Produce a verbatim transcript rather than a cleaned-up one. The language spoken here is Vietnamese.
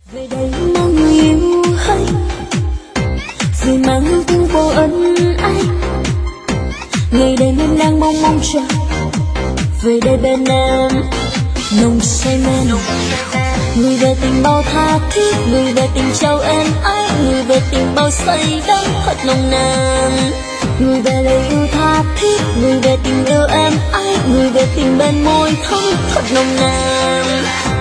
Về đây mang người yêu hay rồi mang hương thương vô ân ai. Ngày đêm em đang mong mong chờ về đây bên em nồng say men. Người về tình bao tha thiết, người về tình trao em ái, người về tình bao say đắm thật nồng nàn. Người về lời yêu tha thiết, người về tình yêu em ái, người về tình bên môi thơm thật nồng nàn.